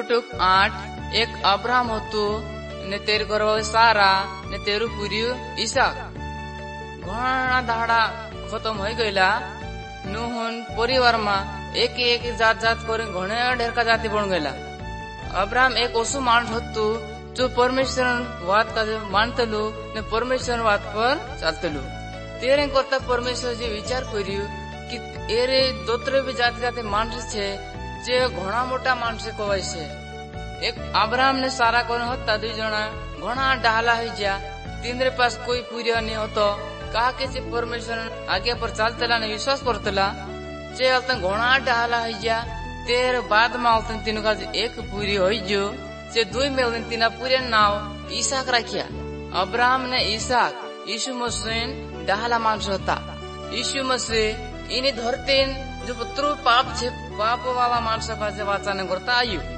पुटुक 8 एक अब्राहम होतु ने तेर गर्भ सारा ने तेरु पुरियु ईसाक। घणा दाड़ा खत्म हो गईला नुहन परिवार में एक एक जात जात कर घणे ढेर का जाति बन गईला। अब्राहम एक ओसु मानस होतु जो परमेश्वर वाद का मानतलु ने परमेश्वर वाद पर चलतलु। तेरे करता परमेश्वर जी विचार करियु कि एरे दोतरे भी जाति जाति मानस छे जे घणा मोटा मानस कहवाय छे। एक अब्राहम ने सारा कोन होता दुई जना घणा डाला हो जा तीनरे पास कोई पूरी नहीं होतो कहा के परमेश्वर आगे पर चलतला ने विश्वास करतला जे अल्तन घणा डाला हो जा तेर बाद में अल्तन तीनों का एक पूरी हो जो जे दुई में तीना पूरे नाव ईसाक रखिया। अब्राहम ने ईसाक यीशु मसीह डाला मानस होता। यीशु मसीह इन्हीं धरती जो पुत्रु पाप वाला मानस वाचा ने करता आयु